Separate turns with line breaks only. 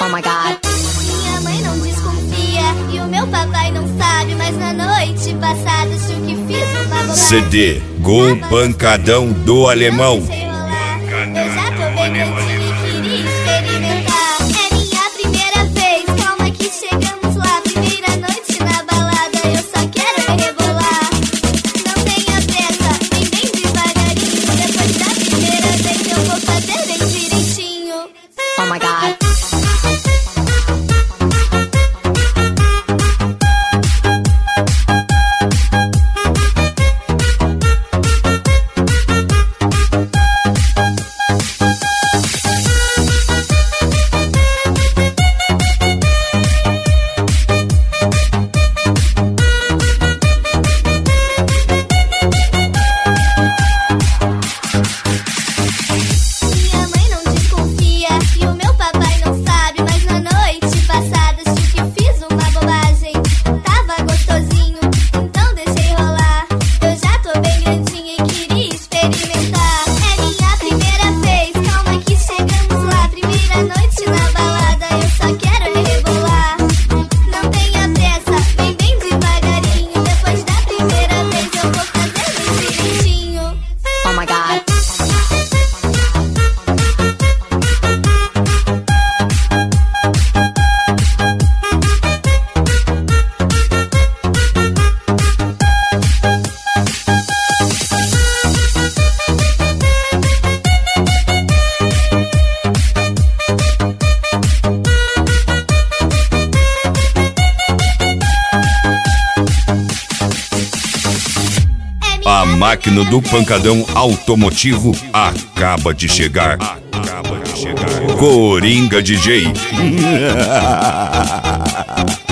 Oh my God.
Minha mãe não desconfia e o meu papai não sabe, mas na noite passada acho que fiz uma bobagem.
CD Gol Pancadão do Alemão.
Eu já tô bem grandinha e queria experimentar. É minha primeira vez, calma que chegamos lá. Primeira noite na balada, eu só quero rebolar. Não tenha pressa, vem bem devagarinho. Depois da primeira vez eu vou fazer bem direitinho.
Oh my God.
Minha mãe não desconfia e o meu papai não sabe, mas na noite passada acho que fiz uma bobagem. Tava gostosinho, então deixei rolar. Eu já tô bem grandinha e queria experimentar. É minha primeira vez, calma que chegamos lá. Primeira noite na balada, eu só quero rebolar. Não tenha pressa, vem bem devagarinho. Depois da primeira vez eu vou fazer bem direitinho.
Oh my God.
A máquina do pancadão automotivo acaba de chegar. Coringa DJ.